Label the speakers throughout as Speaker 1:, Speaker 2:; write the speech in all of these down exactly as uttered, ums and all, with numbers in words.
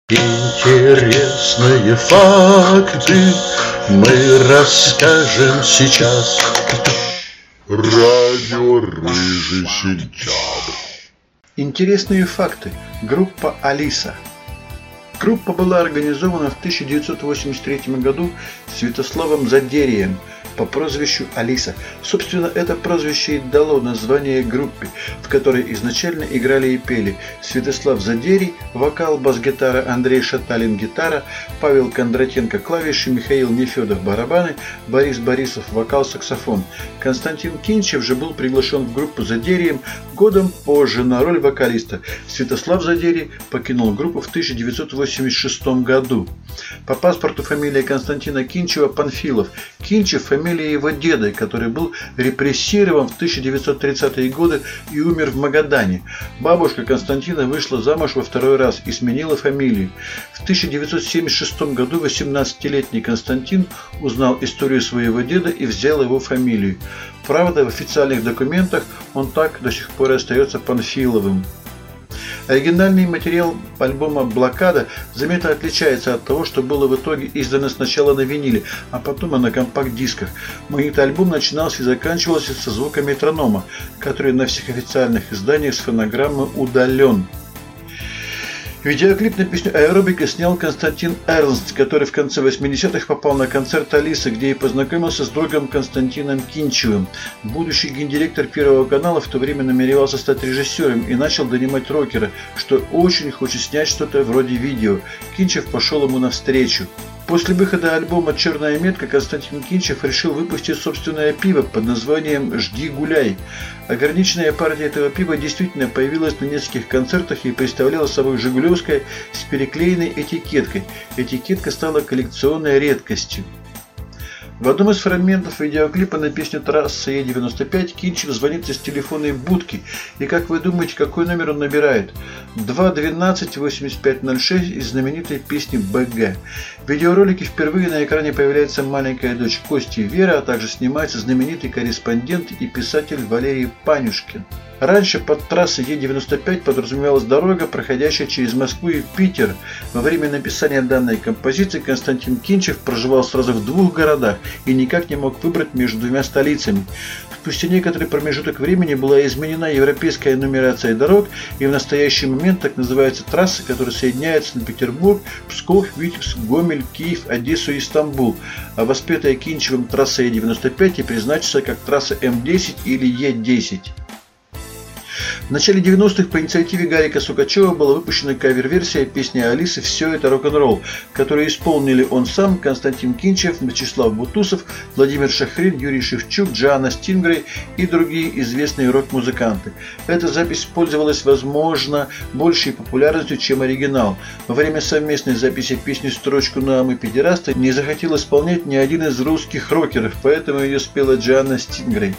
Speaker 1: Интересные факты мы расскажем сейчас. Радио Рыжий Сентябрь.
Speaker 2: Интересные факты. Группа Алиса. Группа была организована в тысяча девятьсот восемьдесят третьем году Святославом Задерием по прозвищу Алиса. Собственно, это прозвище и дало название группе, в которой изначально играли и пели Святослав Задерий – вокал, бас-гитара, Андрей Шаталин – гитара, Павел Кондратенко – клавиши, Михаил Нефедов – барабаны, Борис Борисов – вокал, саксофон. Константин Кинчев же был приглашен в группу Задерием годом позже на роль вокалиста. Святослав Задерий покинул группу в тысяча девятьсот восемьдесят шестом году. По паспорту фамилия Константина Кинчева Панфилов. Кинчев – фамилия его деда, который был репрессирован в тысяча девятьсот тридцатые годы и умер в Магадане. Бабушка Константина вышла замуж во второй раз и сменила фамилию. В тысяча девятьсот семьдесят шестом году восемнадцатилетний Константин узнал историю своего деда и взял его фамилию. Правда, в официальных документах он так до сих пор и остается Панфиловым. Оригинальный материал альбома «Блокада» заметно отличается от того, что было в итоге издано сначала на виниле, а потом и на компакт-дисках. Магнитоальбом начинался и заканчивался со звука метронома, который на всех официальных изданиях с фонограммы удален. Видеоклип на песню «Аэробика» снял Константин Эрнст, который в конце восьмидесятых попал на концерт Алисы, где и познакомился с другом Константином Кинчевым. Будущий гендиректор Первого канала в то время намеревался стать режиссером и начал донимать рокера, что очень хочет снять что-то вроде видео. Кинчев пошел ему навстречу. После выхода альбома «Черная метка» Константин Кинчев решил выпустить собственное пиво под названием «Жди гуляй». Ограниченная партия этого пива действительно появилась на нескольких концертах и представляла собой жигулевское с переклеенной этикеткой. Этикетка стала коллекционной редкостью. В одном из фрагментов видеоклипа на песню «Трасса Е девяносто пять» Кинчев звонит из телефонной будки. И как вы думаете, какой номер он набирает? два двенадцать восемьдесят пять ноль шесть из знаменитой песни «БГ». В видеоролике впервые на экране появляется маленькая дочь Кости Вера, а также снимается знаменитый корреспондент и писатель Валерий Панюшкин. Раньше под трассой Е девяносто пять подразумевалась дорога, проходящая через Москву и Питер. Во время написания данной композиции Константин Кинчев проживал сразу в двух городах и никак не мог выбрать между двумя столицами. Спустя некоторый промежуток времени была изменена европейская нумерация дорог, и в настоящий момент так называется трасса, которая соединяет Санкт-Петербург, Псков, Витебск, Гомель, Киев, Одессу и Стамбул. А воспетая Кинчевым трасса Е девяносто пять и призначится как трасса М десять или Е десять. В начале девяностых по инициативе Гарика Сукачева была выпущена кавер-версия песни Алисы «Все это рок-н-ролл», которую исполнили он сам, Константин Кинчев, Вячеслав Бутусов, Владимир Шахрин, Юрий Шевчук, Джоанна Стингрей и другие известные рок-музыканты. Эта запись пользовалась, возможно, большей популярностью, чем оригинал. Во время совместной записи песни «Строчку на мы педерасты» не захотел исполнять ни один из русских рокеров, поэтому ее спела Джоанна Стингрей.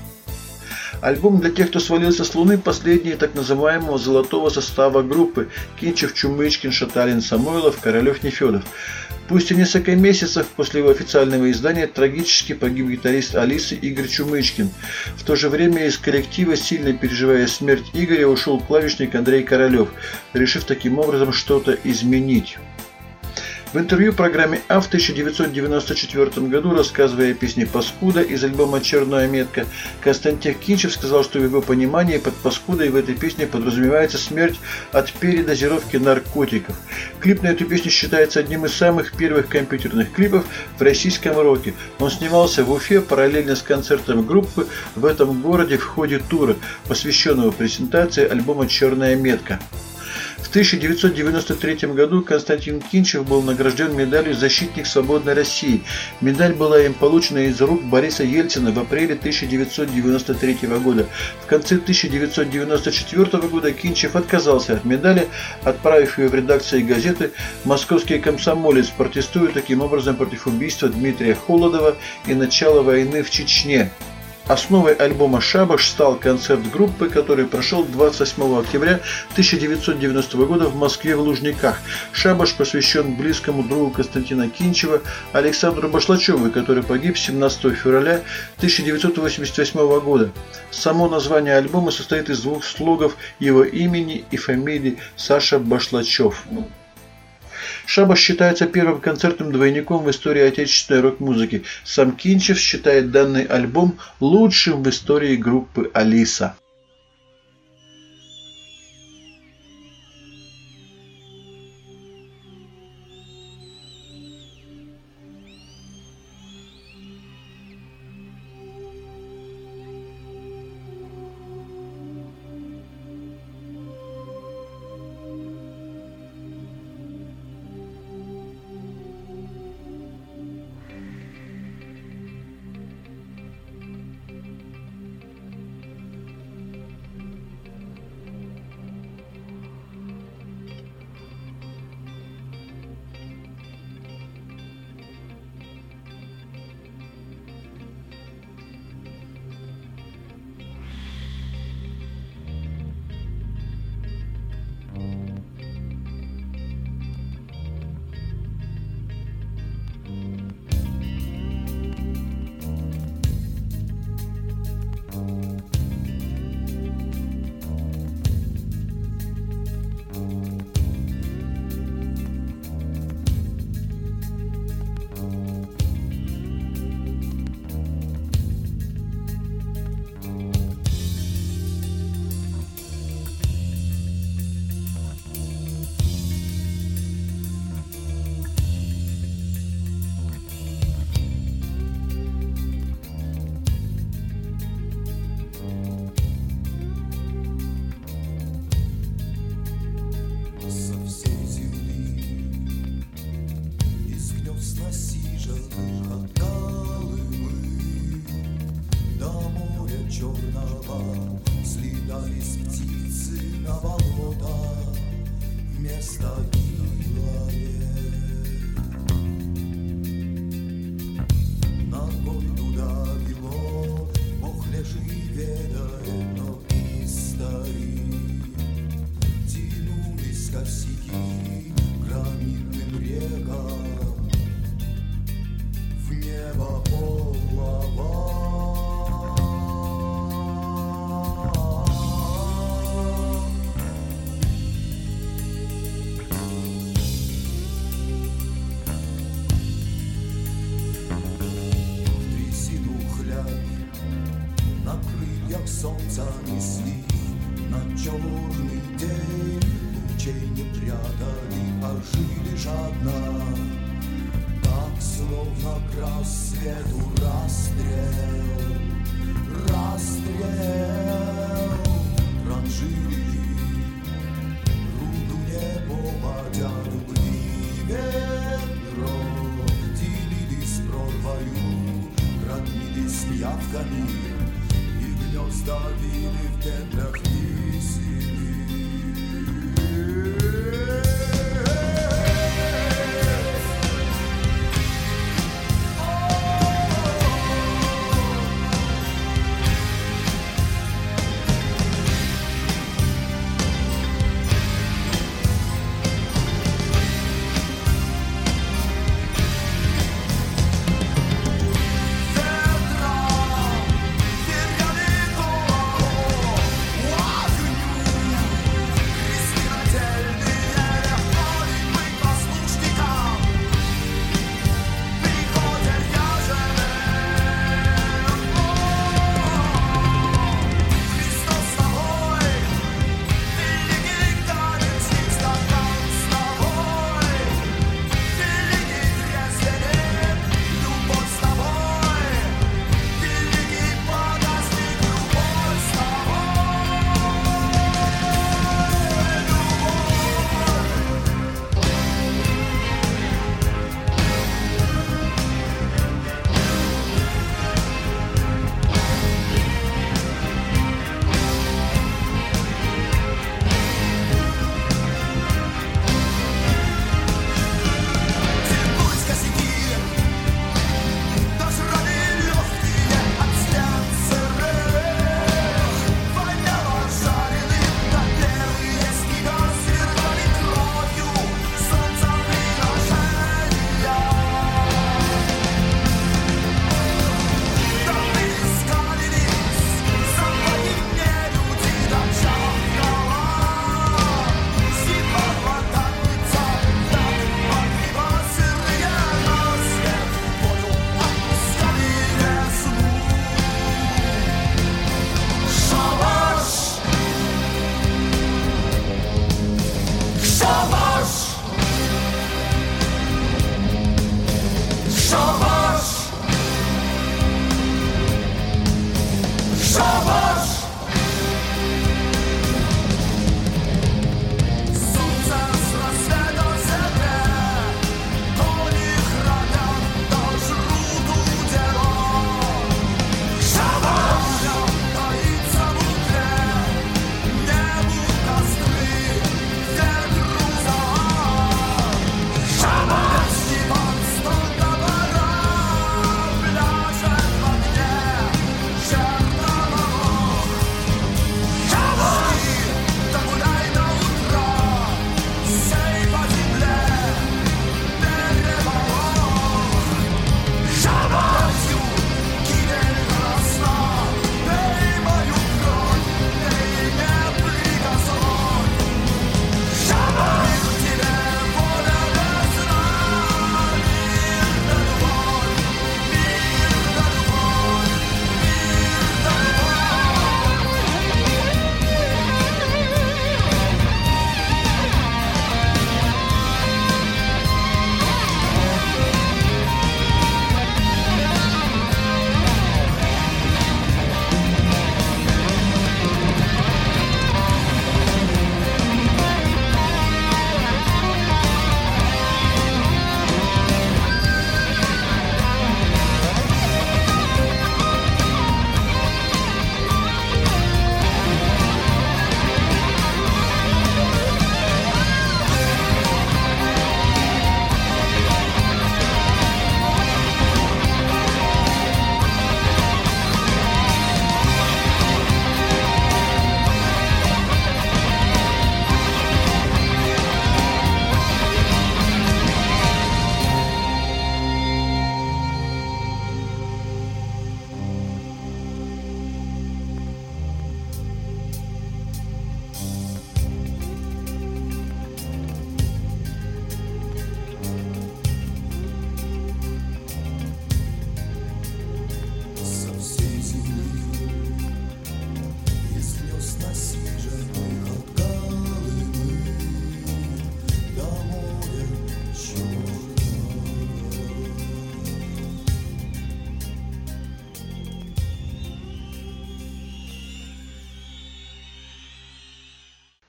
Speaker 2: Альбом для тех, кто свалился с Луны, последний так называемого золотого состава группы Кинчев, Чумычкин, Шаталин, Самойлов, Королев, Нефедов. Спустя несколько месяцев после его официального издания трагически погиб гитарист Алисы Игорь Чумычкин. В то же время из коллектива, сильно переживая смерть Игоря, ушел клавишник Андрей Королев, решив таким образом что-то изменить. В интервью программе А в тысяча девятьсот девяносто четвёртом году, рассказывая о песне «Паскуда» из альбома «Черная метка», Константин Кинчев сказал, что в его понимании под «Паскудой» в этой песне подразумевается смерть от передозировки наркотиков. Клип на эту песню считается одним из самых первых компьютерных клипов в российском роке. Он снимался в Уфе параллельно с концертом группы в этом городе в ходе тура, посвященного презентации альбома «Черная метка». В тысяча девятьсот девяносто третьем году Константин Кинчев был награжден медалью «Защитник свободной России». Медаль была им получена из рук Бориса Ельцина в апреле тысяча девятьсот девяносто третьего года. В конце тысяча девятьсот девяносто четвёртого года Кинчев отказался от медали, отправив ее в редакцию газеты «Московский комсомолец», протестуя таким образом против убийства Дмитрия Холодова и начала войны в Чечне. Основой альбома «Шабаш» стал концерт группы, который прошел двадцать восьмого октября тысяча девятьсот девяностого года в Москве в Лужниках. «Шабаш» посвящен близкому другу Константина Кинчева Александру Башлачеву, который погиб семнадцатого февраля тысяча девятьсот восемьдесят восьмого года. Само название альбома состоит из двух слогов его имени и фамилии Саша Башлачев. Шабаш считается первым концертным-двойником в истории отечественной рок-музыки. Сам Кинчев считает данный альбом лучшим в истории группы «Алиса».
Speaker 3: Черного слетались птицы на болото вместо гнилое. Ногой туда вело, Бог лежи ведает, но истории тянулись косяки гранитным рекам в небо полного. Солнца несли на черный день, лучей не прятали, а жили жадно, так словно к рассвету расстрел, расстрел. Транжирили руду не попадя, дубли ведро, делились прорвою, громились пиявками. Гнезда били в дебрях весели. Огню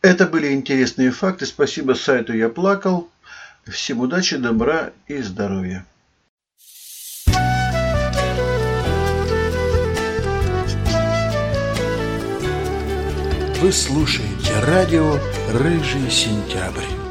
Speaker 2: Это были интересные факты. Спасибо сайту «Я плакал». Всем удачи, добра и здоровья.
Speaker 4: Вы слушаете радио «Рыжий сентябрь».